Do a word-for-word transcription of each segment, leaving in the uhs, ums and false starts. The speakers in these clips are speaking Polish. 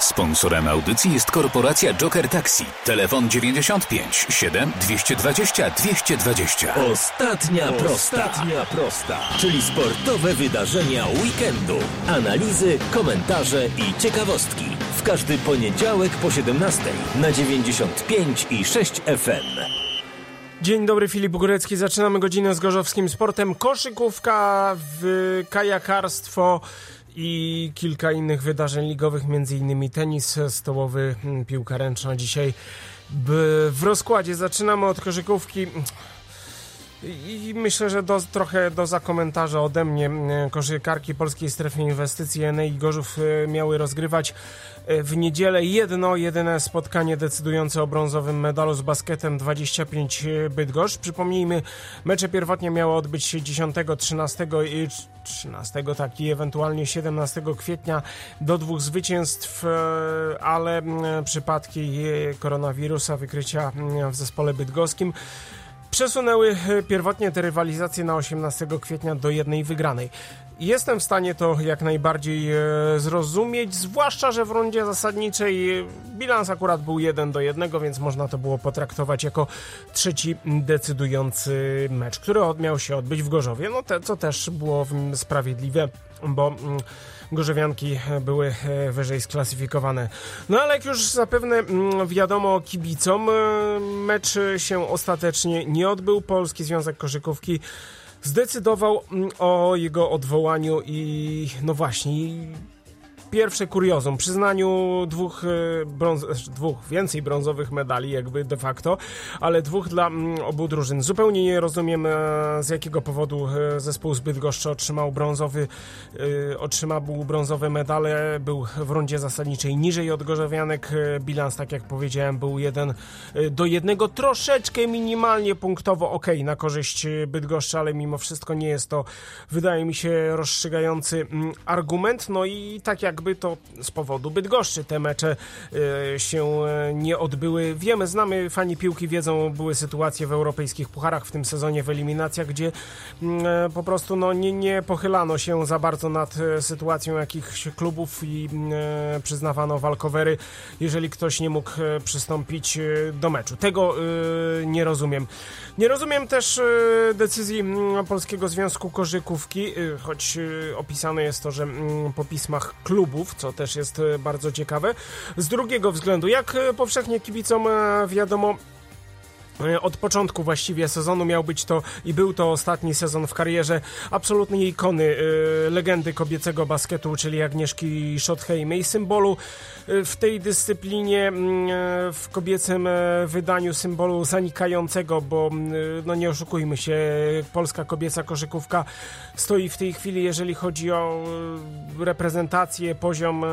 Sponsorem audycji jest korporacja Joker Taxi. Telefon dziewięćdziesiąt pięć siedem dwieście dwadzieścia dwieście dwadzieścia. Ostatnia prosta. Ostatnia prosta, czyli sportowe wydarzenia weekendu. Analizy, komentarze i ciekawostki. W każdy poniedziałek po siedemnastej na dziewięćdziesiąt pięć i sześć F M. Dzień dobry, Filip Górecki. Zaczynamy godzinę z gorzowskim sportem. Koszykówka, w kajakarstwo i kilka innych wydarzeń ligowych, między innymi tenis stołowy, piłka ręczna. Dzisiaj w rozkładzie zaczynamy od koszykówki i myślę, że do, trochę do zakomentarza ode mnie. Koszykarki Polskiej Strefy Inwestycji Enei Gorzów miały rozgrywać w niedzielę jedno, jedyne spotkanie decydujące o brązowym medalu z basketem dwadzieścia pięć Bydgoszcz. Przypomnijmy, mecze pierwotnie miały odbyć się dziesiątego, trzynastego i trzynastego, tak, i ewentualnie siedemnastego kwietnia do dwóch zwycięstw, ale przypadki koronawirusa, wykrycia w zespole bydgoskim przesunęły pierwotnie te rywalizacje na osiemnastego kwietnia do jednej wygranej. Jestem w stanie to jak najbardziej e, zrozumieć, zwłaszcza, że w rundzie zasadniczej bilans akurat był jeden do jednego, więc można to było potraktować jako trzeci decydujący mecz, który miał się odbyć w Gorzowie, no te, co też było sprawiedliwe, bo mm, gorzowianki były wyżej sklasyfikowane. No ale jak już zapewne wiadomo kibicom, mecz się ostatecznie nie odbył. Polski Związek Koszykówki zdecydował o jego odwołaniu i no właśnie, pierwsze kuriozum, przyznaniu dwóch, brąz, dwóch więcej brązowych medali jakby de facto, ale dwóch dla obu drużyn. Zupełnie nie rozumiem, z jakiego powodu zespół z Bydgoszczy otrzymał brązowy, otrzymał brązowe medale, był w rundzie zasadniczej niżej od gorzowianek. Bilans, tak jak powiedziałem, był jeden do jednego, troszeczkę minimalnie punktowo ok na korzyść Bydgoszczy, ale mimo wszystko nie jest to, wydaje mi się, rozstrzygający argument. No i tak jak by to z powodu Bydgoszczy te mecze y, się nie odbyły. Wiemy, znamy, fani piłki wiedzą, były sytuacje w europejskich pucharach w tym sezonie, w eliminacjach, gdzie y, po prostu no, nie, nie pochylano się za bardzo nad y, sytuacją jakichś klubów i y, przyznawano walkowery, jeżeli ktoś nie mógł y, przystąpić y, do meczu. Tego y, nie rozumiem. Nie rozumiem też y, decyzji y, Polskiego Związku Koszykówki, y, choć y, opisane jest to, że y, po pismach klubu, co też jest bardzo ciekawe. Z drugiego względu, jak powszechnie kibicom wiadomo, od początku właściwie sezonu miał być to i był to ostatni sezon w karierze absolutnej ikony, y, legendy kobiecego basketu, czyli Agnieszki Schottheimej, symbolu y, w tej dyscyplinie, y, w kobiecym y, wydaniu symbolu zanikającego, bo y, no nie oszukujmy się, polska kobieca koszykówka stoi w tej chwili, jeżeli chodzi o y, reprezentację, poziom y,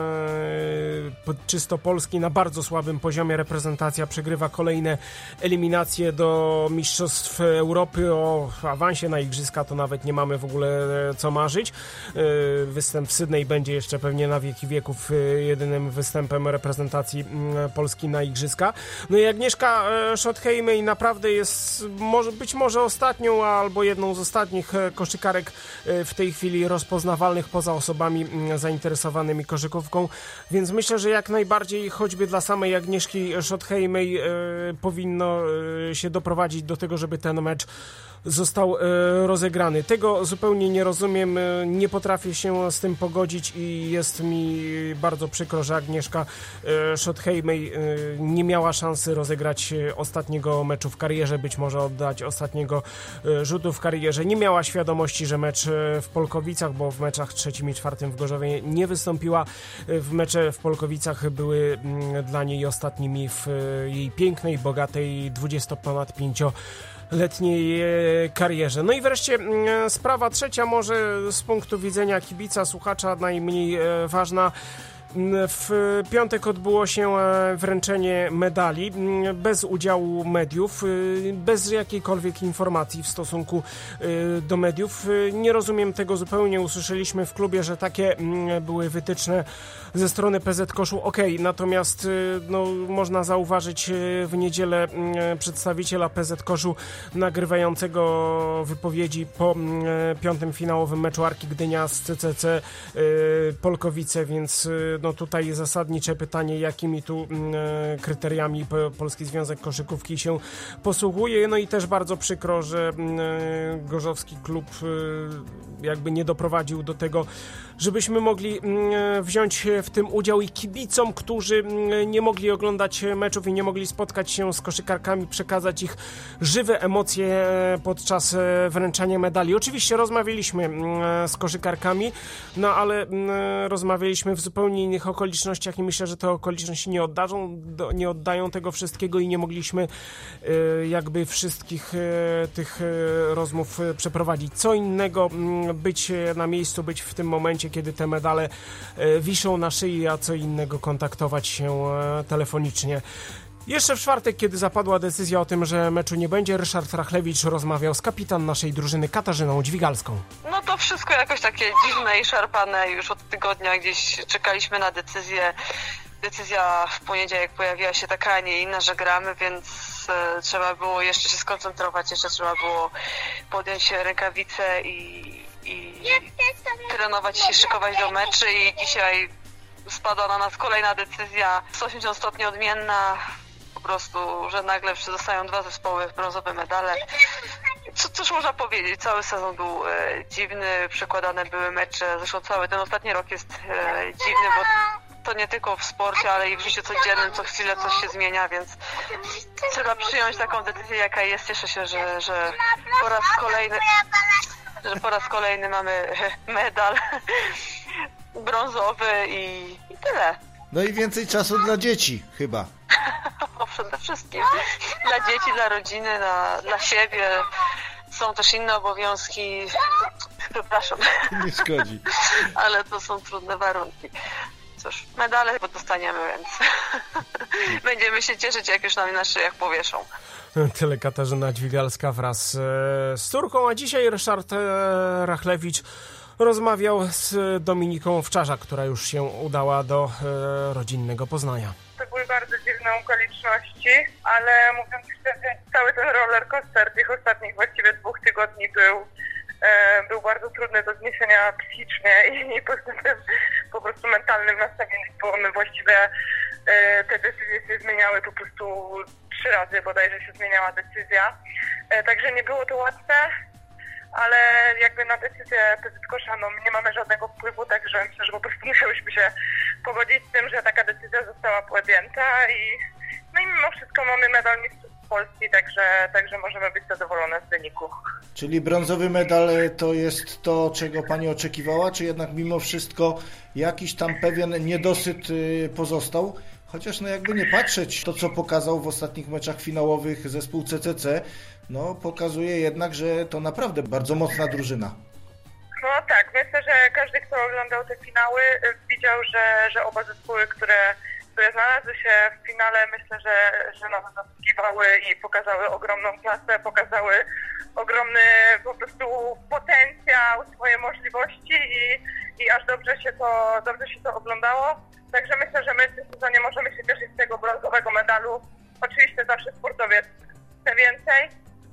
czysto polski, na bardzo słabym poziomie. Reprezentacja przegrywa kolejne eliminacje do Mistrzostw Europy. O awansie na Igrzyska to nawet nie mamy w ogóle co marzyć. Występ w Sydney będzie jeszcze pewnie na wieki wieków jedynym występem reprezentacji Polski na Igrzyska. No i Agnieszka Schottheimej naprawdę jest może, być może ostatnią albo jedną z ostatnich koszykarek w tej chwili rozpoznawalnych poza osobami zainteresowanymi koszykówką, więc myślę, że jak najbardziej choćby dla samej Agnieszki Schottheimej powinno się doprowadzić do tego, żeby ten mecz został e, rozegrany. Tego zupełnie nie rozumiem, e, nie potrafię się z tym pogodzić i jest mi bardzo przykro, że Agnieszka e, Schottheimej e, nie miała szansy rozegrać e, ostatniego meczu w karierze, być może oddać ostatniego e, rzutu w karierze. Nie miała świadomości, że mecz e, w Polkowicach, bo w meczach trzecim i czwartym w Gorzowie nie wystąpiła. E, w mecze w Polkowicach były m, dla niej ostatnimi w e, jej pięknej, bogatej, dwudziesto ponad pięcio letniej karierze. No i wreszcie sprawa trzecia, może z punktu widzenia kibica, słuchacza najmniej ważna. W piątek odbyło się wręczenie medali bez udziału mediów, bez jakiejkolwiek informacji w stosunku do mediów. Nie rozumiem tego zupełnie. Usłyszeliśmy w klubie, że takie były wytyczne ze strony P Z Koszu. Okej, okay, natomiast no, można zauważyć w niedzielę przedstawiciela P Z Koszu nagrywającego wypowiedzi po piątym finałowym meczu Arki Gdynia z C C C Polkowice, więc no tutaj zasadnicze pytanie, jakimi tu e, kryteriami Polski Związek Koszykówki się posługuje. No i też bardzo przykro, że e, gorzowski klub e, jakby nie doprowadził do tego, żebyśmy mogli e, wziąć w tym udział i kibicom, którzy e, nie mogli oglądać meczów i nie mogli spotkać się z koszykarkami, przekazać ich żywe emocje e, podczas e, wręczania medali. Oczywiście rozmawialiśmy e, z koszykarkami, no ale e, rozmawialiśmy w zupełnie innych okolicznościach i myślę, że te okoliczności nie oddają, do, nie oddają tego wszystkiego i nie mogliśmy e, jakby wszystkich e, tych e, rozmów e, przeprowadzić. Co innego m, być na miejscu, być w tym momencie, kiedy te medale e, wiszą na szyi, a co innego kontaktować się e, telefonicznie. Jeszcze w czwartek, kiedy zapadła decyzja o tym, że meczu nie będzie, Ryszard Rachlewicz rozmawiał z kapitan naszej drużyny Katarzyną Dźwigalską. No to wszystko jakoś takie dziwne i szarpane. Już od tygodnia gdzieś czekaliśmy na decyzję. Decyzja w poniedziałek pojawiła się taka, a nie inna, że gramy, więc e, trzeba było jeszcze się skoncentrować, jeszcze trzeba było podjąć rękawice i, i trenować się, szykować do meczy i dzisiaj spadła na nas kolejna decyzja sto osiemdziesiąt stopni odmienna. Po prostu, że nagle zostają dwa zespoły brązowe medale. Co, cóż można powiedzieć? Cały sezon był e, dziwny, przekładane były mecze. Zresztą cały ten ostatni rok jest e, dziwny, bo to nie tylko w sporcie, ale i w życiu codziennym co chwilę coś się zmienia, więc trzeba przyjąć taką decyzję, jaka jest. Cieszę się, że, że po raz kolejny że po raz kolejny mamy medal brązowy i, i tyle. No i więcej czasu dla dzieci chyba. No, przede wszystkim dla dzieci, dla rodziny, dla, dla siebie. Są też inne obowiązki. Przepraszam. Nie szkodzi. Ale to są trudne warunki. Cóż, medale dostaniemy, więc będziemy się cieszyć, jak już nam na szyjach powieszą. Tyle Katarzyna Dźwigalska wraz z córką, a dzisiaj Ryszard Rachlewicz rozmawiał z Dominiką Owczarza, która już się udała do e, rodzinnego Poznania. To były bardzo dziwne okoliczności, ale mówiąc szczerze, cały ten roller coaster tych ostatnich właściwie dwóch tygodni był, e, był bardzo trudny do zniesienia psychicznie i, i pod względem po prostu mentalnym nastawieniem, bo my właściwie e, te decyzje się zmieniały po prostu trzy razy bodajże się zmieniała decyzja, e, także nie było to łatwe. Ale jakby na decyzję P Z Kosza no, nie mamy żadnego wpływu, także myślę, że po prostu musiałyśmy się pogodzić z tym, że taka decyzja została podjęta i no i mimo wszystko mamy medal mistrzostw Polski, także, także możemy być zadowolone z wyniku. Czyli brązowy medal to jest to, czego Pani oczekiwała, czy jednak mimo wszystko jakiś tam pewien niedosyt pozostał? Chociaż no jakby nie patrzeć, to co pokazał w ostatnich meczach finałowych zespół C C C, no pokazuje jednak, że to naprawdę bardzo mocna drużyna. No tak, myślę, że każdy, kto oglądał te finały, widział, że, że oba zespoły, które, które znalazły się w finale, myślę, że, że nas zaskakiwały i pokazały ogromną klasę, pokazały ogromny po prostu potencjał, swoje możliwości i, i aż dobrze się to, dobrze się to oglądało. Także myślę, że my w tym sezonie możemy się cieszyć z tego brązowego medalu. Oczywiście zawsze sportowiec chce więcej,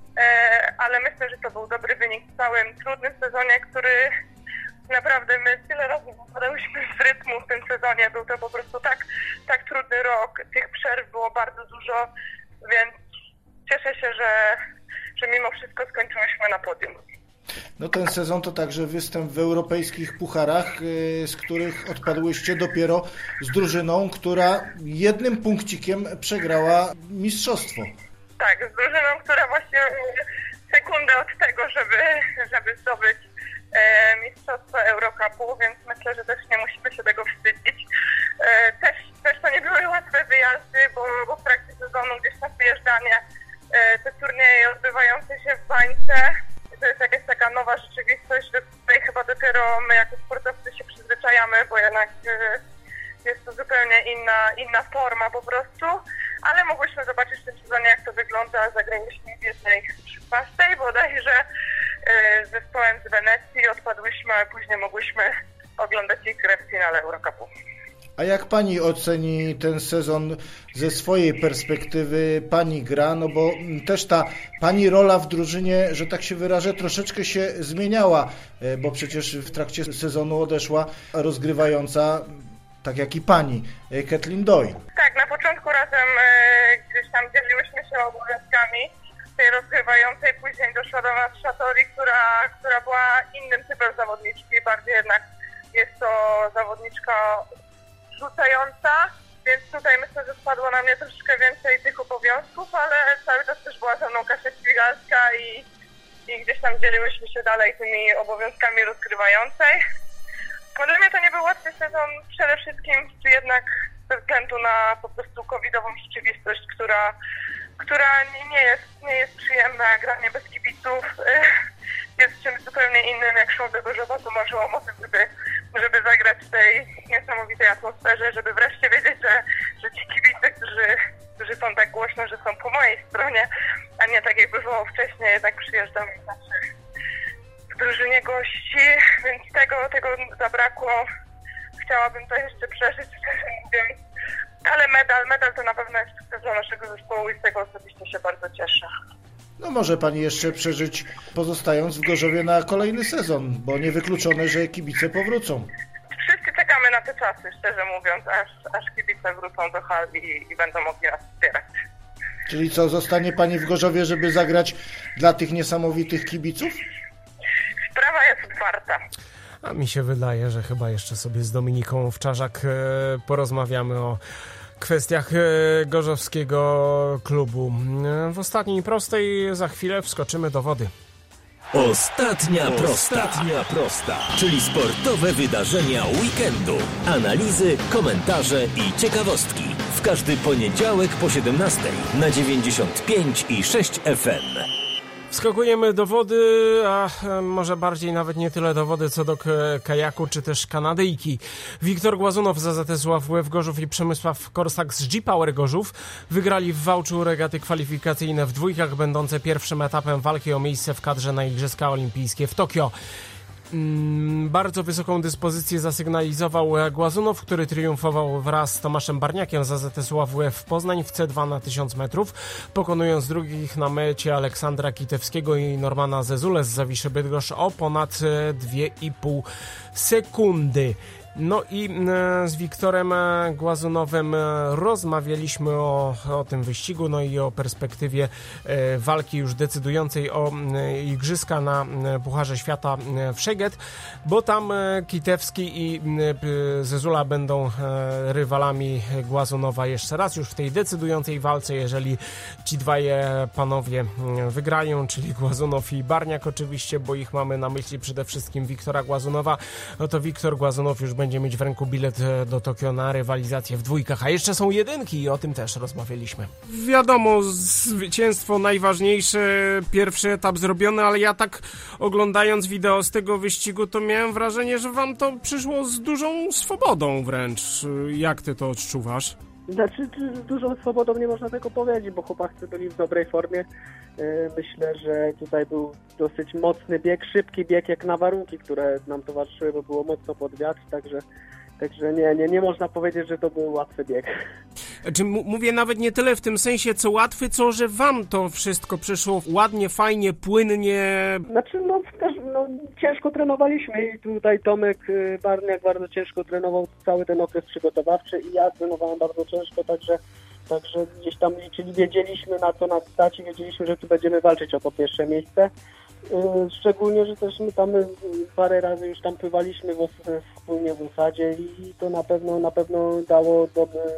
ale myślę, że to był dobry wynik w całym trudnym sezonie, który naprawdę my tyle razy wypadałyśmy z rytmu w tym sezonie. Był to po prostu tak, tak trudny rok, tych przerw było bardzo dużo, więc cieszę się, że, że mimo wszystko skończyłyśmy na podium. No ten sezon to także występ w europejskich pucharach, z których odpadłyście dopiero z drużyną, która jednym punkcikiem przegrała mistrzostwo. Tak, z drużyną, która właśnie sekundę od tego, żeby, żeby zdobyć e, mistrzostwo Eurocupu, więc myślę, że też nie musimy się tego wstydzić. E, też, też to nie były łatwe wyjazdy, bo, bo w trakcie sezonu gdzieś na wyjeżdżanie e, te turnieje odbywające się w bańce, to jest jakaś taka nowa rzeczywistość, do której chyba dopiero my jako sportowcy się przyzwyczajamy, bo jednak e, jest to zupełnie inna, inna forma po prostu. Ale mogłyśmy zobaczyć w tym sezonie, jak to wygląda. Zagraliśmy w jednej szesnastej bodajże z zespołem z Wenecji, odpadłyśmy, a później mogłyśmy oglądać ich grę w finale Eurocupu. A jak Pani oceni ten sezon ze swojej perspektywy? Pani gra, no bo też ta Pani rola w drużynie, że tak się wyrażę, troszeczkę się zmieniała, bo przecież w trakcie sezonu odeszła rozgrywająca tak jak i pani, Kathleen Doyle. Tak, na początku razem e, gdzieś tam dzieliłyśmy się obowiązkami tej rozgrywającej, później doszła do nas Shatori, która, która była innym typem zawodniczki, bardziej jednak jest to zawodniczka rzucająca, więc tutaj myślę, że spadło na mnie troszeczkę więcej tych obowiązków, ale cały czas też była ze mną Kasia Świgalska i, i gdzieś tam dzieliłyśmy się dalej tymi obowiązkami rozgrywającej. No, dla mnie to nie był łatwy sezon, przede wszystkim jednak ze względu na po prostu covidową rzeczywistość, która, która nie jest, nie jest przyjemna, granie bez kibiców jest czymś zupełnie innym, jak szło do Gorzowa, to marzyłam o tym, żeby, żeby zagrać w tej niesamowitej atmosferze, żeby wreszcie wiedzieć, że, że ci kibice, którzy, którzy są tak głośno, że są po mojej stronie, a nie tak jak bywało wcześniej, jednak przyjeżdżam w naszych w drużynie gości, więc tego, tego zabrakło. Chciałabym to jeszcze przeżyć, szczerze mówiąc, ale medal, medal to na pewno jest sukces dla naszego zespołu i z tego osobiście się bardzo cieszę. No może pani jeszcze przeżyć, pozostając w Gorzowie na kolejny sezon, bo niewykluczone, że kibice powrócą. Wszyscy czekamy na te czasy, szczerze mówiąc, aż, aż kibice wrócą do hal i, i będą mogli nas wspierać. Czyli co, zostanie pani w Gorzowie, żeby zagrać dla tych niesamowitych kibiców? Sprawa jest otwarta. A mi się wydaje, że chyba jeszcze sobie z Dominiką Owczarzak e, porozmawiamy o kwestiach e, gorzowskiego klubu. E, w ostatniej prostej za chwilę wskoczymy do wody. Ostatnia prosta. Ostatnia prosta, czyli sportowe wydarzenia weekendu. Analizy, komentarze i ciekawostki. W każdy poniedziałek po siedemnastej na dziewięćdziesiąt pięć i sześć F M. Wskakujemy do wody, a może bardziej nawet nie tyle do wody, co do kajaku, czy też kanadyjki. Wiktor Głazunow z A Z S U A W Łeb Gorzów i Przemysław Korsak z G-Power Gorzów wygrali w Wałczu regaty kwalifikacyjne w dwójkach, będące pierwszym etapem walki o miejsce w kadrze na Igrzyska Olimpijskie w Tokio. Bardzo wysoką dyspozycję zasygnalizował Głazunow, który triumfował wraz z Tomaszem Barniakiem z A Z S U A W Łeb w Poznań w C dwa na tysiąc metrów, pokonując drugich na mecie Aleksandra Kitewskiego i Normana Zezule z Zawiszy Bydgoszcz o ponad dwie i pół sekundy. No i z Wiktorem Głazunowem rozmawialiśmy o, o tym wyścigu, no i o perspektywie walki już decydującej o igrzyska na Pucharze Świata w Szeged, bo tam Kitewski i Zezula będą rywalami Głazunowa jeszcze raz, już w tej decydującej walce, jeżeli ci dwaj panowie wygrają, czyli Głazunow i Barniak oczywiście, bo ich mamy na myśli przede wszystkim Wiktora Głazunowa, no to Wiktor Głazunow już będzie mieć w ręku bilet do Tokio na rywalizację w dwójkach, a jeszcze są jedynki i o tym też rozmawialiśmy. Wiadomo, zwycięstwo najważniejsze, pierwszy etap zrobiony, ale ja tak oglądając wideo z tego wyścigu, to miałem wrażenie, że wam to przyszło z dużą swobodą wręcz. Jak ty to odczuwasz? Znaczy, z dużą swobodą nie można tego powiedzieć, bo chłopacy byli w dobrej formie. Myślę, że tutaj był dosyć mocny bieg, szybki bieg jak na warunki, które nam towarzyszyły, bo było mocno pod wiatr, także, także nie, nie, nie można powiedzieć, że to był łatwy bieg. Znaczy, m- mówię nawet nie tyle w tym sensie, co łatwy, co że wam to wszystko przyszło ładnie, fajnie, płynnie. Znaczy, no, też, no ciężko trenowaliśmy i tutaj Tomek Barniak bardzo ciężko trenował cały ten okres przygotowawczy i ja trenowałem bardzo ciężko, także Także gdzieś tam liczyli, wiedzieliśmy na co nas stać i wiedzieliśmy, że tu będziemy walczyć o to pierwsze miejsce. Szczególnie, że też my tam parę razy już tam pływaliśmy w, wspólnie w osadzie i to na pewno na pewno dało,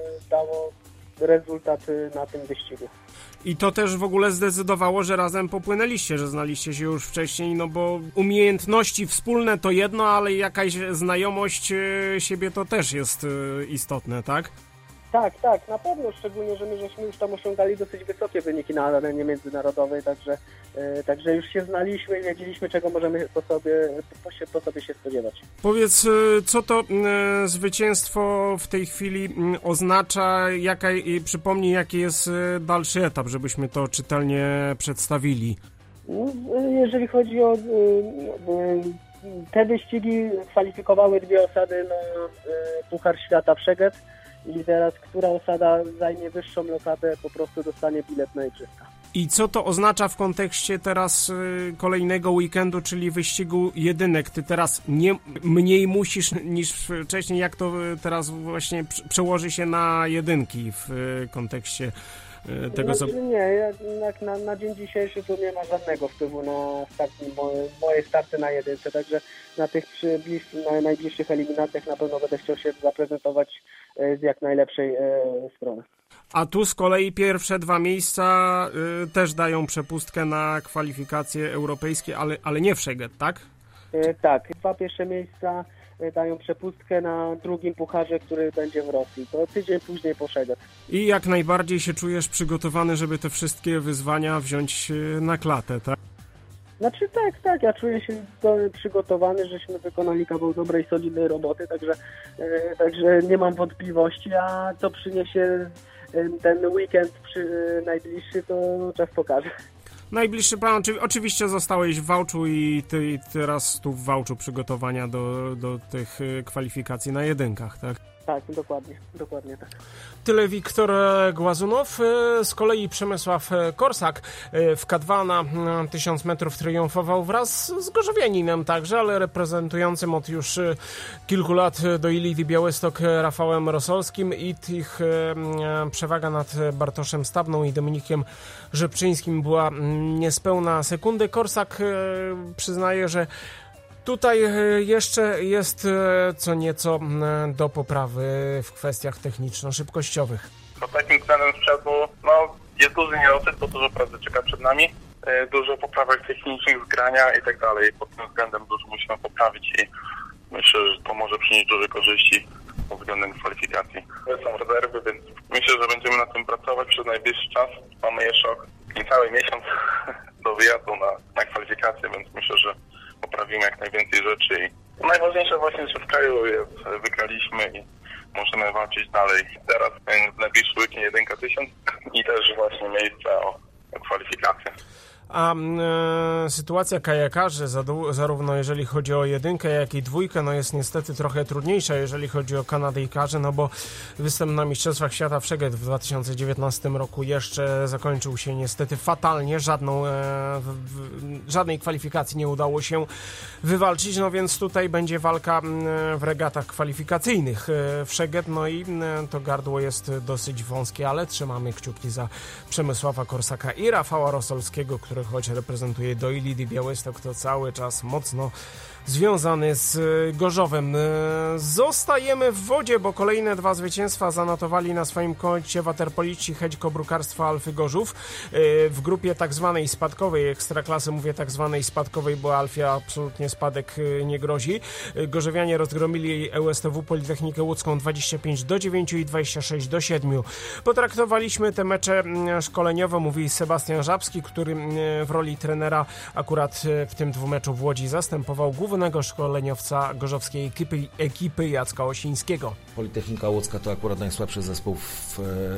dało rezultaty na tym wyścigu. I to też w ogóle zdecydowało, że razem popłynęliście, że znaliście się już wcześniej, no bo umiejętności wspólne to jedno, ale jakaś znajomość siebie to też jest istotne, tak? Tak, tak, na pewno, szczególnie, że my żeśmy już tam osiągali dosyć wysokie wyniki na arenie międzynarodowej, także, e, także już się znaliśmy i wiedzieliśmy, czego możemy po sobie, po, się, po sobie się spodziewać. Powiedz, co to e, zwycięstwo w tej chwili m, oznacza, jaka, i przypomnij, jaki jest dalszy etap, żebyśmy to czytelnie przedstawili. Jeżeli chodzi o e, e, te wyścigi, kwalifikowały dwie osady na e, Puchar Świata w Szeged. I teraz, która osada zajmie wyższą lokatę, po prostu dostanie bilet na igrzyska. I co to oznacza w kontekście teraz y, kolejnego weekendu, czyli wyścigu jedynek? Ty teraz nie, mniej musisz niż wcześniej, jak to teraz właśnie przełoży się na jedynki w y, kontekście y, tego, znaczy, co... Nie, jak na, na dzień dzisiejszy to nie ma żadnego wpływu na start, moje, moje starty na jedynce, także na tych przy bliż, na najbliższych eliminacjach na pewno będę chciał się zaprezentować y, z jak najlepszej y, strony. A tu z kolei pierwsze dwa miejsca y, też dają przepustkę na kwalifikacje europejskie, ale, ale nie w Szeged, tak? Y, tak, dwa pierwsze miejsca y, dają przepustkę na drugim pucharze, który będzie w Rosji. To tydzień później po Szeged. I jak najbardziej się czujesz przygotowany, żeby te wszystkie wyzwania wziąć y, na klatę, tak? Znaczy tak, tak, ja czuję się przygotowany, żeśmy wykonali kawał dobrej, solidnej roboty, także, y, także nie mam wątpliwości, a co przyniesie ten weekend przy, najbliższy, to czas pokaże. Najbliższy plan, oczywiście zostałeś w Wałczu i ty teraz tu w Wałczu przygotowania do, do tych kwalifikacji na jedynkach, tak? Tak, dokładnie, dokładnie tak. Tyle Wiktor Głazunow. Z kolei Przemysław Korsak w K dwa na tysiąc metrów triumfował wraz z gorzowianinem także, ale reprezentującym od już kilku lat do Ility Białystok Rafałem Rosolskim i ich przewaga nad Bartoszem Stabną i Dominikiem Rzepczyńskim była niespełna sekundy. Korsak przyznaje, że tutaj jeszcze jest co nieco do poprawy w kwestiach techniczno-szybkościowych. Pod takim względem sprzętu no, jest duży niedosyt, bo dużo pracy czeka przed nami, dużo poprawek technicznych, zgrania i tak dalej. Pod tym względem dużo musimy poprawić i myślę, że to może przynieść duże korzyści pod względem kwalifikacji. To są rezerwy, więc myślę, że będziemy nad tym pracować przez najbliższy czas. Mamy jeszcze niecały miesiąc do wyjazdu na, na kwalifikacje, więc myślę, że poprawimy jak najwięcej rzeczy i najważniejsze właśnie, że w kraju jest, wygraliśmy i możemy walczyć dalej. Teraz w najbliższy weekend jedynka tysiąc i też właśnie miejsce o, o kwalifikację. A e, sytuacja kajakarzy, zarówno jeżeli chodzi o jedynkę, jak i dwójkę, no jest niestety trochę trudniejsza, jeżeli chodzi o Kanadyjkarzy, no bo występ na Mistrzostwach Świata w Szeged w dwa tysiące dziewiętnastym roku jeszcze zakończył się niestety fatalnie. Żadną, e, w, w, żadnej kwalifikacji nie udało się wywalczyć, no więc tutaj będzie walka w regatach kwalifikacyjnych w Szeged, no i to gardło jest dosyć wąskie, ale trzymamy kciuki za Przemysława Korsaka i Rafała Rosolskiego, który choć reprezentuje do Ility Białystok, to cały czas mocno związany z Gorzowem. Zostajemy w wodzie, bo kolejne dwa zwycięstwa zanotowali na swoim koncie waterpoliści Hedźko Brukarstwa Alfy Gorzów. W grupie tak zwanej spadkowej ekstraklasy, mówię tak zwanej spadkowej, bo Alfie absolutnie spadek nie grozi. Gorzowianie rozgromili E U S T W Politechnikę Łódzką dwadzieścia pięć do dziewięciu i dwadzieścia sześć do siedmiu. Potraktowaliśmy te mecze szkoleniowo, mówi Sebastian Żabski, który w roli trenera akurat w tym dwumeczu w Łodzi zastępował głównego szkoleniowca gorzowskiej ekipy, ekipy Jacka Osińskiego. Politechnika Łódzka to akurat najsłabszy zespół w,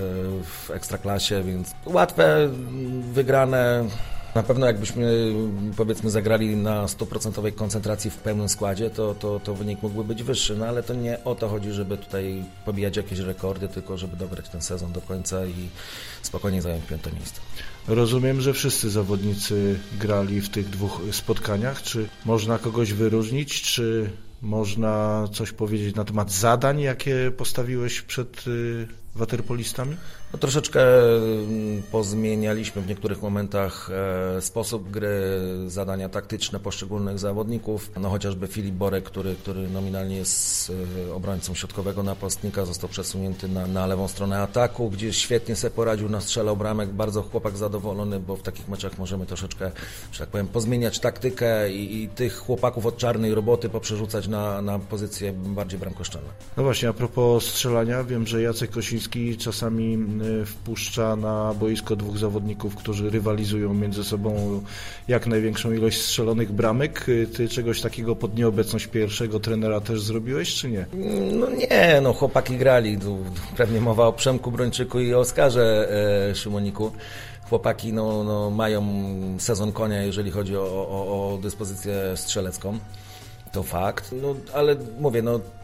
w Ekstraklasie, więc łatwe wygrane. Na pewno jakbyśmy, powiedzmy, zagrali na stuprocentowej koncentracji w pełnym składzie, to, to, to wynik mógłby być wyższy, no ale to nie o to chodzi, żeby tutaj pobijać jakieś rekordy, tylko żeby dobrać ten sezon do końca i spokojnie zająć piąte miejsce. Rozumiem, że wszyscy zawodnicy grali w tych dwóch spotkaniach. Czy można kogoś wyróżnić, czy można coś powiedzieć na temat zadań, jakie postawiłeś przed y, waterpolistami? No, troszeczkę pozmienialiśmy w niektórych momentach e, sposób gry, zadania taktyczne poszczególnych zawodników. No chociażby Filip Borek, który, który nominalnie jest e, obrońcą środkowego napastnika, został przesunięty na, na lewą stronę ataku, gdzie świetnie sobie poradził, nastrzelał bramek. Bardzo chłopak zadowolony, bo w takich meczach możemy troszeczkę, że tak powiem, pozmieniać taktykę i, i tych chłopaków od czarnej roboty poprzerzucać na, na pozycje bardziej bramkoszczelne. No właśnie, a propos strzelania, wiem, że Jacek Kosiński czasami wpuszcza na boisko dwóch zawodników, którzy rywalizują między sobą jak największą ilość strzelonych bramek. Ty czegoś takiego pod nieobecność pierwszego trenera też zrobiłeś, czy nie? No nie, no chłopaki grali. Tu pewnie mowa o Przemku Brończyku i Oskarze e, Szymoniku. Chłopaki no, no, mają sezon konia, jeżeli chodzi o, o, o dyspozycję strzelecką. To fakt. No, ale mówię, no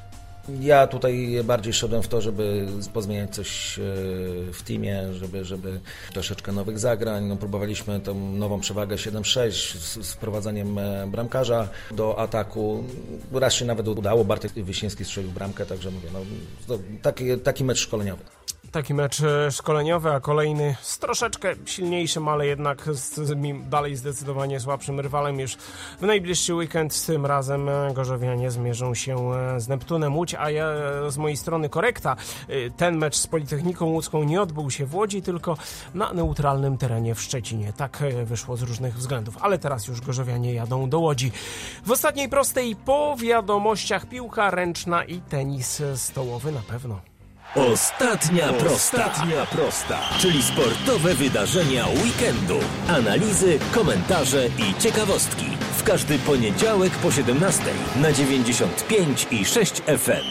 Ja tutaj bardziej szedłem w to, żeby pozmieniać coś w teamie, żeby, żeby troszeczkę nowych zagrań. No, próbowaliśmy tą nową przewagę siedem sześć z, z wprowadzaniem bramkarza do ataku. Raz się nawet udało, Bartek Wiśniewski strzelił bramkę, także mówię, no, taki, taki mecz szkoleniowy. Taki mecz szkoleniowy, a kolejny z troszeczkę silniejszym, ale jednak z dalej zdecydowanie słabszym rywalem już w najbliższy weekend. Tym razem gorzowianie zmierzą się z Neptunem Łódź, a ja z mojej strony korekta. Ten mecz z Politechniką Łódzką nie odbył się w Łodzi, tylko na neutralnym terenie w Szczecinie. Tak wyszło z różnych względów, ale teraz już gorzowianie jadą do Łodzi. W ostatniej prostej po wiadomościach piłka ręczna i tenis stołowy na pewno. Ostatnia prosta. Ostatnia prosta, czyli sportowe wydarzenia weekendu. Analizy, komentarze i ciekawostki. W każdy poniedziałek po siedemnastej na dziewięćdziesiąt pięć i sześć F M.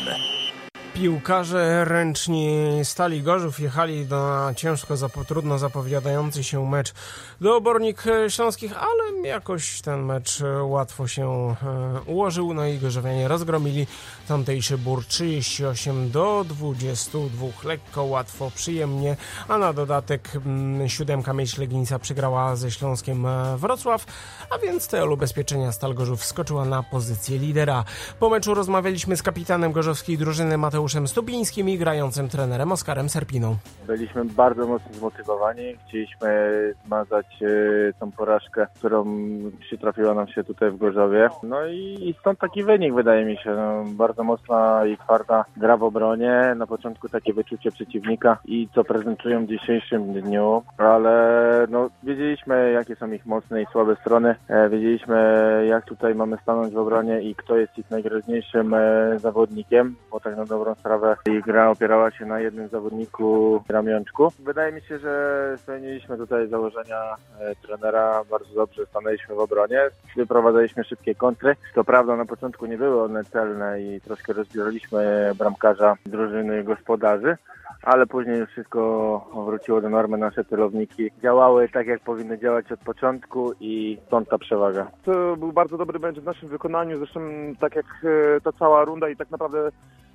Piłkarze ręczni Stali Gorzów jechali na ciężko, zapo- trudno zapowiadający się mecz do Obornik Śląskich, ale jakoś ten mecz łatwo się e, ułożył. No i gorzowianie rozgromili tamtejszy Bór trzydzieści osiem do dwudziestu dwóch. Lekko, łatwo, przyjemnie, a na dodatek m, siódemka Myśl Legnica przegrała ze Śląskiem Wrocław, a więc te ubezpieczenia Stal Gorzów wskoczyła na pozycję lidera. Po meczu rozmawialiśmy z kapitanem gorzowskiej drużyny Mateuszem Stubińskim i grającym trenerem Oskarem Serpiną. Byliśmy bardzo mocno zmotywowani, chcieliśmy zmazać e, tą porażkę, którą przytrafiła nam się tutaj w Gorzowie. No i, i stąd taki wynik, wydaje mi się. No, bardzo mocna i twarda gra w obronie. Na początku takie wyczucie przeciwnika i co prezentują w dzisiejszym dniu, ale no, wiedzieliśmy, jakie są ich mocne i słabe strony. E, wiedzieliśmy, jak tutaj mamy stanąć w obronie i kto jest ich najgroźniejszym e, zawodnikiem, bo tak na dobrą sprawę ich gra opierała się na jednym zawodniku Ramionczku. Wydaje mi się, że spełniliśmy tutaj założenia e, trenera, bardzo dobrze stanęliśmy w obronie, wyprowadzaliśmy szybkie kontry. To prawda, na początku nie były one celne i troszkę rozbieraliśmy bramkarza drużyny gospodarzy, ale później już wszystko wróciło do normy, nasze celowniki działały tak, jak powinny działać od początku i stąd ta przewaga. To był bardzo dobry mecz w naszym wykonaniu, zresztą tak jak ta cała runda i tak naprawdę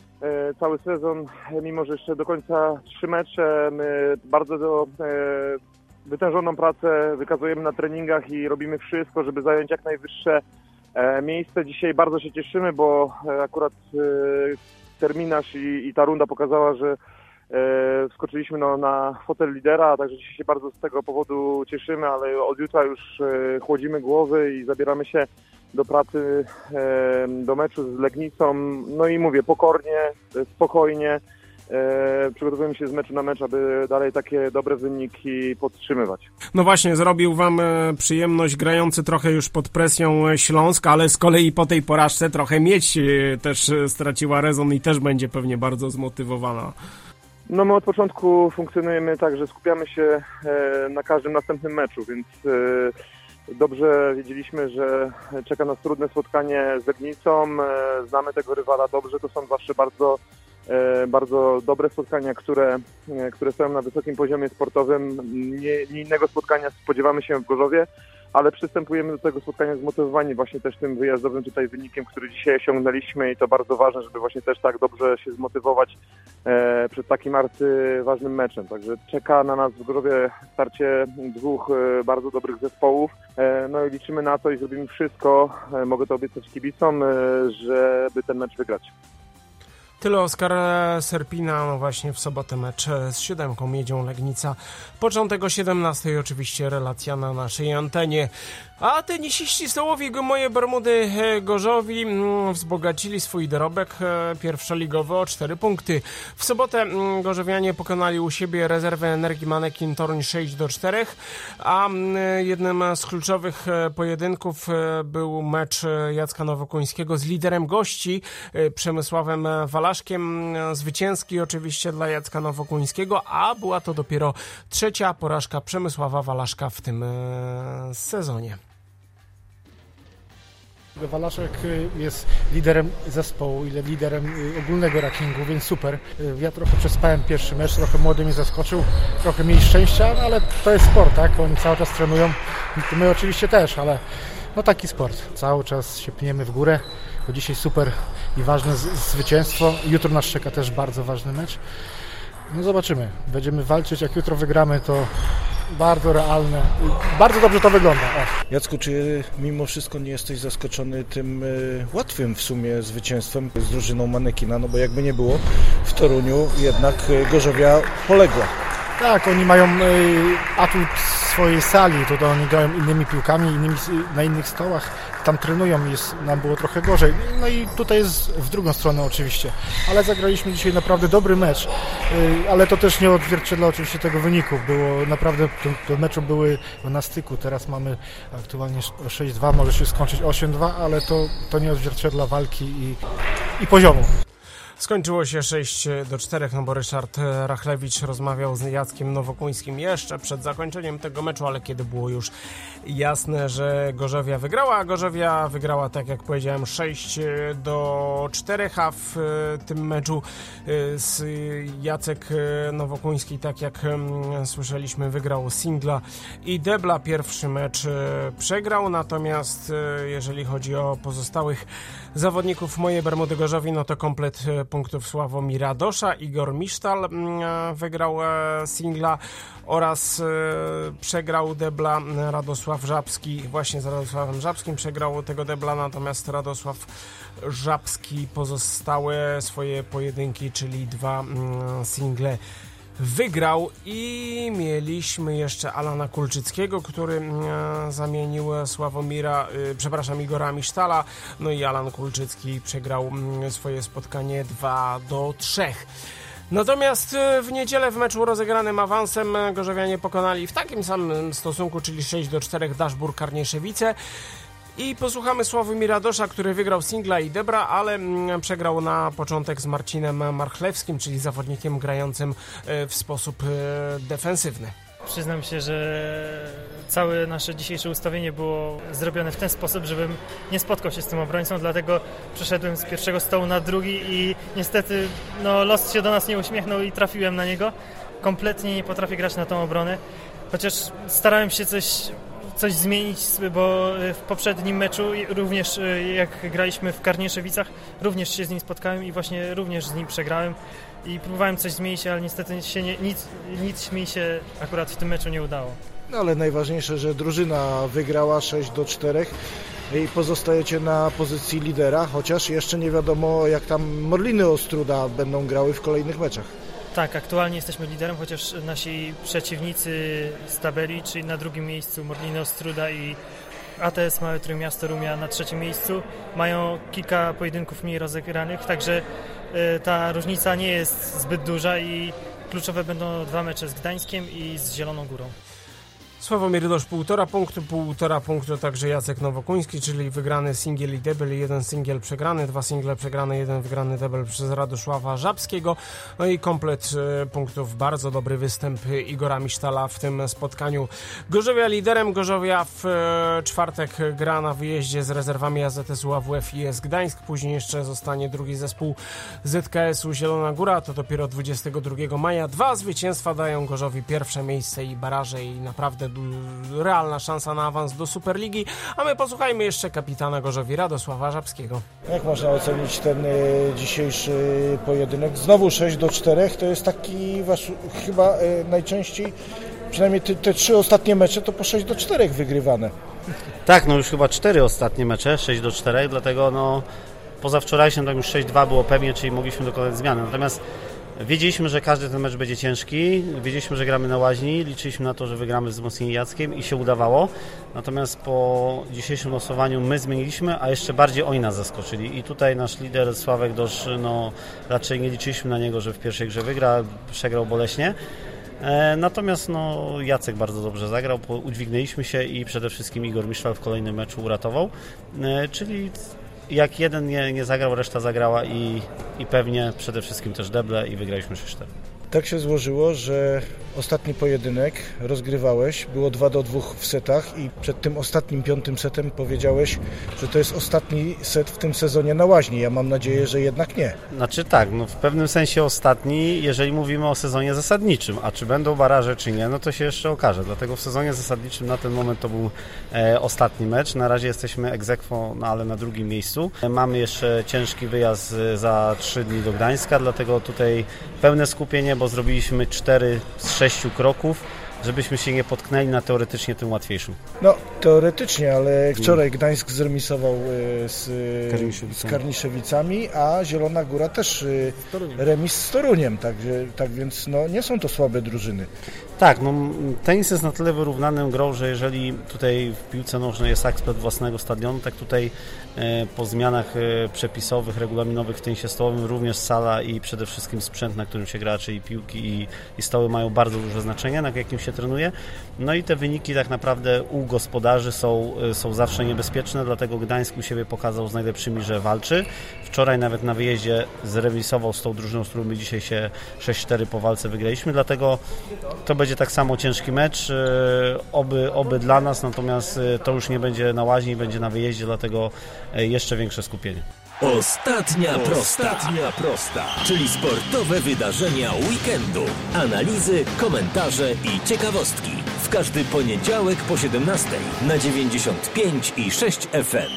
cały sezon, mimo że jeszcze do końca trzy mecze, my bardzo do, e, wytężoną pracę wykazujemy na treningach i robimy wszystko, żeby zająć jak najwyższe e, miejsce. Dzisiaj bardzo się cieszymy, bo e, akurat e, terminarz i, i ta runda pokazała, że e, wskoczyliśmy no, na fotel lidera, także dzisiaj się bardzo z tego powodu cieszymy, ale od jutra już e, chłodzimy głowy i zabieramy się do pracy, do meczu z Legnicą. No i mówię, pokornie, spokojnie przygotowujemy się z meczu na mecz, aby dalej takie dobre wyniki podtrzymywać. No właśnie, zrobił wam przyjemność grający trochę już pod presją Śląsk, ale z kolei po tej porażce trochę Miedź też straciła rezon i też będzie pewnie bardzo zmotywowana. No my od początku funkcjonujemy tak, że skupiamy się na każdym następnym meczu, więc dobrze wiedzieliśmy, że czeka nas trudne spotkanie z Legnicą, znamy tego rywala dobrze, to są zawsze bardzo, bardzo dobre spotkania, które, które stoją na wysokim poziomie sportowym. Nie, nie innego spotkania spodziewamy się w Gorzowie, ale przystępujemy do tego spotkania zmotywowani właśnie też tym wyjazdowym tutaj wynikiem, który dzisiaj osiągnęliśmy i to bardzo ważne, żeby właśnie też tak dobrze się zmotywować e, przed takim arcyważnym meczem. Także czeka na nas w Gorzowie starcie dwóch e, bardzo dobrych zespołów. E, no i liczymy na to i zrobimy wszystko, e, mogę to obiecać kibicom, e, żeby ten mecz wygrać. Tyle Oskar Serpina, no właśnie w sobotę mecz z siódemką Miedzią Legnica. Początek o siedemnastej oczywiście relacja na naszej antenie. A tenisiści stołowi moje Bermudy Gorzowi wzbogacili swój dorobek pierwszoligowy o cztery punkty. W sobotę gorzowianie pokonali u siebie rezerwę Energii Manekin Toruń sześć do czterech, a jednym z kluczowych pojedynków był mecz Jacka Nowokuńskiego z liderem gości Przemysławem Walaszkiem. Zwycięski oczywiście dla Jacka Nowokuńskiego, a była to dopiero trzecia porażka Przemysława Walaszka w tym sezonie. Walaszek jest liderem zespołu, liderem ogólnego rankingu, więc super. Ja trochę przespałem pierwszy mecz, trochę młody mnie zaskoczył, trochę mniej szczęścia, ale to jest sport, tak? Oni cały czas trenują, my oczywiście też, ale no taki sport. Cały czas się pniemy w górę, bo dzisiaj super i ważne z- zwycięstwo. Jutro nas czeka też bardzo ważny mecz. No zobaczymy, będziemy walczyć, jak jutro wygramy, to bardzo realne, bardzo dobrze to wygląda. O. Jacku, czy mimo wszystko nie jesteś zaskoczony tym y, łatwym w sumie zwycięstwem z drużyną Manekina, no bo jakby nie było, w Toruniu jednak y, Gorzowia poległa. Tak, oni mają y, atut swojej sali, to, to oni grają innymi piłkami, innymi, na innych stołach, tam trenują, jest, nam było trochę gorzej. No i tutaj jest w drugą stronę oczywiście, ale zagraliśmy dzisiaj naprawdę dobry mecz, y, ale to też nie odzwierciedla oczywiście tego wyniku, było naprawdę, te mecze były na styku, teraz mamy aktualnie sześć dwa, może się skończyć osiem dwa, ale to, to nie odzwierciedla walki i, i poziomu. Skończyło się sześć do czterech, no bo Ryszard Rachlewicz rozmawiał z Jackiem Nowokuńskim jeszcze przed zakończeniem tego meczu, ale kiedy było już jasne, że Gorzowia wygrała, a Gorzowia wygrała, tak jak powiedziałem, sześć do czterech, a w tym meczu z Jacek Nowokuński, tak jak słyszeliśmy, wygrał singla i debla. Pierwszy mecz przegrał, natomiast jeżeli chodzi o pozostałych zawodników mojej Bermudy Gorzowi, no to komplet punktów Sławomira Dosza. Igor Misztal wygrał singla oraz przegrał debla Radosław Żabski. Właśnie z Radosławem Żabskim przegrał tego debla, natomiast Radosław Żabski pozostałe swoje pojedynki, czyli dwa single wygrał. I mieliśmy jeszcze Alana Kulczyckiego, który e, zamienił Sławomira, e, przepraszam, Igora Misztala, no i Alan Kulczycki przegrał m, swoje spotkanie dwa do trzech. Natomiast w niedzielę w meczu rozegranym awansem gorzowianie pokonali w takim samym stosunku, czyli sześć do czterech, Daszburg Karnieszewice. I posłuchamy Sławomira Dosza, który wygrał singla i debra, ale przegrał na początek z Marcinem Marchlewskim, czyli zawodnikiem grającym w sposób defensywny. Przyznam się, że całe nasze dzisiejsze ustawienie było zrobione w ten sposób, żebym nie spotkał się z tym obrońcą, dlatego przeszedłem z pierwszego stołu na drugi i niestety no, los się do nas nie uśmiechnął i trafiłem na niego. Kompletnie nie potrafię grać na tą obronę, chociaż starałem się coś... coś zmienić, bo w poprzednim meczu również jak graliśmy w Karnieszewicach, również się z nim spotkałem i właśnie również z nim przegrałem i próbowałem coś zmienić, ale niestety się nie, nic, nic mi się akurat w tym meczu nie udało. No ale najważniejsze, że drużyna wygrała sześć do czterech i pozostajecie na pozycji lidera, chociaż jeszcze nie wiadomo, jak tam Morliny Ostruda będą grały w kolejnych meczach. Tak, aktualnie jesteśmy liderem, chociaż nasi przeciwnicy z tabeli, czyli na drugim miejscu Morliny Ostruda i A T S Małe Trójmiasto Rumia na trzecim miejscu, mają kilka pojedynków mniej rozegranych, także y, ta różnica nie jest zbyt duża i kluczowe będą dwa mecze z Gdańskiem i z Zieloną Górą. Sławomir Dosz półtora punktu, półtora punktu także Jacek Nowokuński, czyli wygrany singiel i debel, jeden singiel przegrany, dwa single przegrane, jeden wygrany debel przez Radosława Żabskiego. No i komplet e, punktów, bardzo dobry występ Igora Misztala w tym spotkaniu. Gorzowia liderem, Gorzowia w e, czwartek gra na wyjeździe z rezerwami A Z S-u A W F i S Gdańsk, później jeszcze zostanie drugi zespół Z K S-u Zielona Góra, to dopiero dwudziestego drugiego maja. Dwa zwycięstwa dają Gorzowi pierwsze miejsce i baraże i naprawdę realna szansa na awans do Superligi, a my posłuchajmy jeszcze kapitana Gorzowi Radosława Żabskiego. Jak można ocenić ten y, dzisiejszy pojedynek? Znowu sześć do czterech, to jest taki wasz chyba y, najczęściej, przynajmniej te, te trzy ostatnie mecze to po sześć do czterech wygrywane. Tak, no już chyba cztery ostatnie mecze, sześć do czterech, dlatego no poza wczorajszym tam już sześć dwa było pewnie, czyli mogliśmy dokonać zmiany. Natomiast wiedzieliśmy, że każdy ten mecz będzie ciężki, wiedzieliśmy, że gramy na łaźni, liczyliśmy na to, że wygramy z wzmocnieniem Jackiem i się udawało. Natomiast po dzisiejszym losowaniu my zmieniliśmy, a jeszcze bardziej oni nas zaskoczyli. I tutaj nasz lider Sławek Dosz, no raczej nie liczyliśmy na niego, że w pierwszej grze wygra, przegrał boleśnie. E, natomiast no, Jacek bardzo dobrze zagrał, udźwignęliśmy się i przede wszystkim Igor Misztal w kolejnym meczu uratował. E, czyli jak jeden nie, nie zagrał, reszta zagrała i, i pewnie przede wszystkim też deble i wygraliśmy sześć cztery. Tak się złożyło, że ostatni pojedynek rozgrywałeś, było dwa do dwóch w setach i przed tym ostatnim piątym setem powiedziałeś, że to jest ostatni set w tym sezonie na Łaźni. Ja mam nadzieję, że jednak nie. Znaczy tak, no w pewnym sensie ostatni, jeżeli mówimy o sezonie zasadniczym, a czy będą baraże, czy nie, no to się jeszcze okaże. Dlatego w sezonie zasadniczym na ten moment to był e, ostatni mecz. Na razie jesteśmy ex aequo, no ale na drugim miejscu. E, mamy jeszcze ciężki wyjazd za trzy dni do Gdańska, dlatego tutaj pełne skupienie, bo zrobiliśmy cztery z sześciu kroków, żebyśmy się nie potknęli na teoretycznie tym łatwiejszym. No, teoretycznie, ale wczoraj Gdańsk zremisował z, z Karniszewicami, a Zielona Góra też remis z Toruniem, tak, tak więc no, nie są to słabe drużyny. Tak, no tenis jest na tyle wyrównaną grą, że jeżeli tutaj w piłce nożnej jest ekspert własnego stadionu, tak tutaj e, po zmianach e, przepisowych, regulaminowych w tenisie stołowym również sala i przede wszystkim sprzęt, na którym się gra, czyli piłki i, i stoły mają bardzo duże znaczenie, na jakim się trenuje. No i te wyniki tak naprawdę u gospodarzy są, są zawsze niebezpieczne, dlatego Gdańsk u siebie pokazał z najlepszymi, że walczy. Wczoraj nawet na wyjeździe zremisował z tą drużyną, z którą my dzisiaj się sześć cztery po walce wygraliśmy, dlatego to będzie tak samo ciężki mecz, oby, oby dla nas, natomiast to już nie będzie na Łaźni, będzie na wyjeździe, dlatego jeszcze większe skupienie. Ostatnia prosta. Ostatnia prosta, czyli sportowe wydarzenia weekendu. Analizy, komentarze i ciekawostki. W każdy poniedziałek po siedemnastej na dziewięćdziesiąt pięć i sześć F M.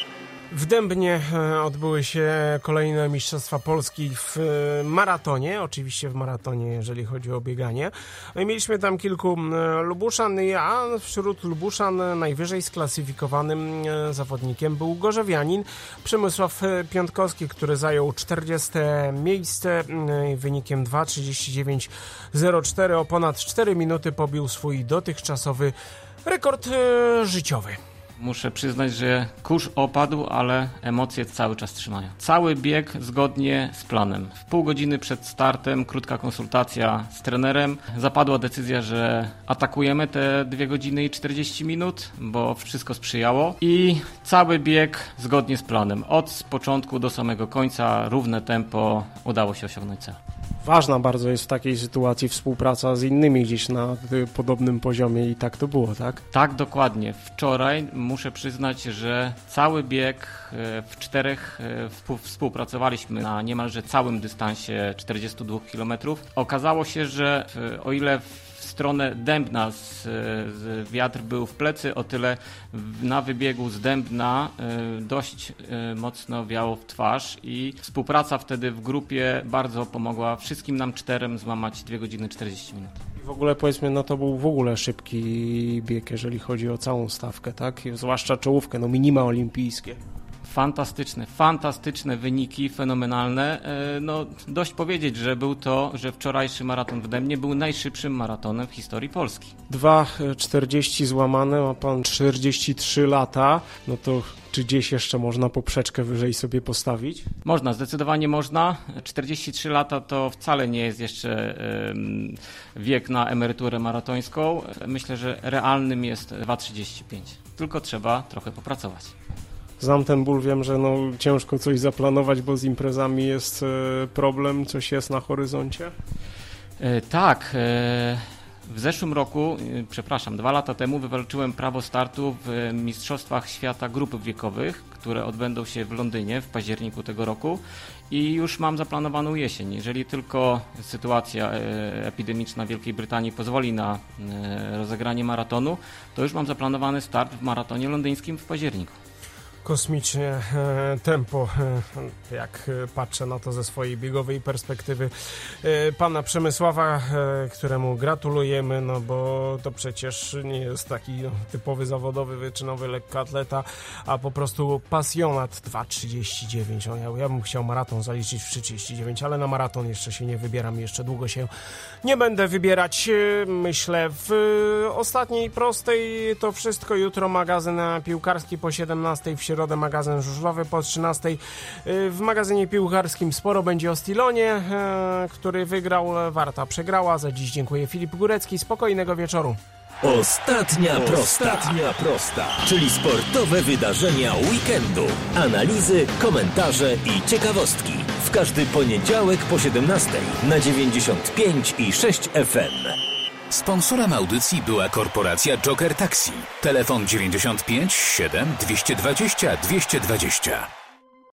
W Dębnie odbyły się kolejne Mistrzostwa Polski w maratonie, oczywiście w maratonie, jeżeli chodzi o bieganie. Mieliśmy tam kilku Lubuszan, a wśród Lubuszan najwyżej sklasyfikowanym zawodnikiem był gorzowianin Przemysław Piątkowski, który zajął czterdzieste miejsce wynikiem dwa trzydzieści dziewięć zero cztery. O ponad cztery minuty pobił swój dotychczasowy rekord życiowy. Muszę przyznać, że kurz opadł, ale emocje cały czas trzymają. Cały bieg zgodnie z planem. W pół godziny przed startem krótka konsultacja z trenerem. Zapadła decyzja, że atakujemy te dwie godziny i czterdzieści minut, bo wszystko sprzyjało. I cały bieg zgodnie z planem. Od początku do samego końca równe tempo, udało się osiągnąć cel. Ważna bardzo jest w takiej sytuacji współpraca z innymi gdzieś na podobnym poziomie i tak to było, tak? Tak, dokładnie. Wczoraj muszę przyznać, że cały bieg w czterech współpracowaliśmy na niemalże całym dystansie czterdziestu dwóch kilometrów. Okazało się, że o ile w stronę Dębna z, z wiatr był w plecy, o tyle na wybiegu z Dębna dość mocno wiało w twarz i współpraca wtedy w grupie bardzo pomogła wszystkim nam czterem złamać dwie godziny czterdzieści minut. W ogóle powiedzmy, no to był w ogóle szybki bieg, jeżeli chodzi o całą stawkę, tak? Zwłaszcza czołówkę, no minima olimpijskie. Fantastyczne, fantastyczne wyniki, fenomenalne. No dość powiedzieć, że był to, że wczorajszy maraton w Dębnie był najszybszym maratonem w historii Polski. dwa czterdzieści złamane, ma pan czterdzieści trzy lata, no to czy gdzieś jeszcze można poprzeczkę wyżej sobie postawić? Można, zdecydowanie można. czterdzieści trzy lata to wcale nie jest jeszcze wiek na emeryturę maratońską. Myślę, że realnym jest dwa trzydzieści pięć. Tylko trzeba trochę popracować. Znam ten ból, wiem, że no, ciężko coś zaplanować, bo z imprezami jest problem, coś jest na horyzoncie? E, tak. E, w zeszłym roku, e, przepraszam, dwa lata temu wywalczyłem prawo startu w Mistrzostwach Świata Grup Wiekowych, które odbędą się w Londynie w październiku tego roku i już mam zaplanowaną jesień. Jeżeli tylko sytuacja e, epidemiczna w Wielkiej Brytanii pozwoli na e, rozegranie maratonu, to już mam zaplanowany start w maratonie londyńskim w październiku. Kosmicznie e, tempo, e, jak patrzę na to ze swojej biegowej perspektywy e, pana Przemysława, e, któremu gratulujemy, no bo to przecież nie jest taki no, typowy zawodowy, wyczynowy lekkoatleta, a po prostu pasjonat. Dwa trzydzieści dziewięć, no, ja, ja bym chciał maraton zaliczyć w trzy trzydzieści dziewięć, ale na maraton jeszcze się nie wybieram, jeszcze długo się nie będę wybierać. Myślę, w ostatniej prostej to wszystko. Jutro magazyn piłkarski po siedemnastej, w środę magazyn żużlowy po trzynastej. W magazynie piłkarskim sporo będzie o Stilonie, który wygrał, Warta przegrała. Za dziś dziękuję, Filip Górecki. Spokojnego wieczoru. Ostatnia prosta. Ostatnia prosta, czyli sportowe wydarzenia weekendu. Analizy, komentarze i ciekawostki. W każdy poniedziałek po siedemnastej na dziewięćdziesiąt pięć i sześć F M. Sponsorem audycji była korporacja Joker Taxi. Telefon dziewięćdziesiąt pięć siedem dwieście dwadzieścia dwieście dwadzieścia.